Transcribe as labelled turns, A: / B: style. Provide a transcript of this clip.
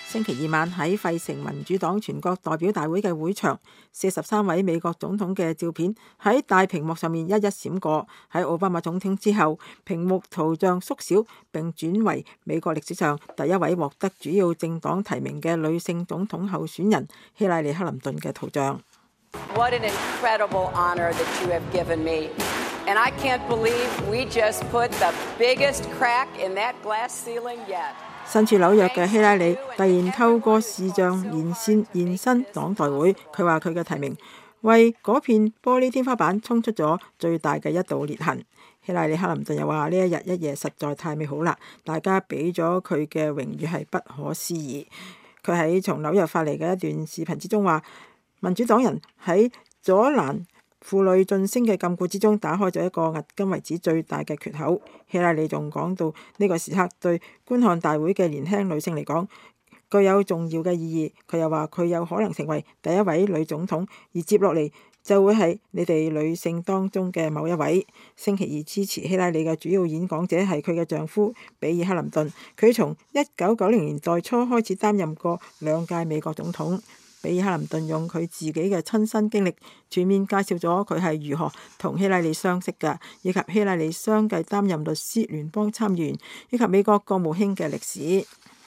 A: 星期二晚喺費城民主黨全國代表大會嘅會場，43位美國總統嘅照片喺大屏幕上面一一閃過。喺奧巴馬總統之後，屏幕圖像縮小並轉為美國歷史上第一位獲得主要政黨提名嘅女性總統候選人希拉里·克林頓嘅圖像。
B: What an incredible honor that you have given me. And I can't believe we just put the biggest crack in that glass ceiling yet.
A: 身處紐約嘅希拉里突然透過視像現身黨代會，佢話佢嘅提名為嗰片玻璃天花板衝出咗最大嘅一道裂痕。希拉里·克林頓又話：呢一日一夜實在太美好啦，大家俾咗佢嘅榮譽係不可思議。佢喺從紐約發嚟嘅一段視頻之中話，民主黨人喺阻攔婦女晉升嘅禁錮之中打開咗一個迄今為止最大嘅缺口。希拉里仲講到呢個時刻對觀看大會嘅年輕女性嚟講具有重要嘅意義。佢又話佢有可能成為第一位女總統，而接落嚟就會係你哋女性當中嘅某一位。星期二支持希拉里嘅主要演講者係佢嘅丈夫比爾·克林頓，佢從1990年代初開始擔任過2屆美國總統。比爾·克林頓用佢自己嘅親身經歷全面介紹咗佢係如何同希拉里相識嘅，以及希拉里相繼擔任律師、聯邦參議員以及美國國務卿嘅歷史。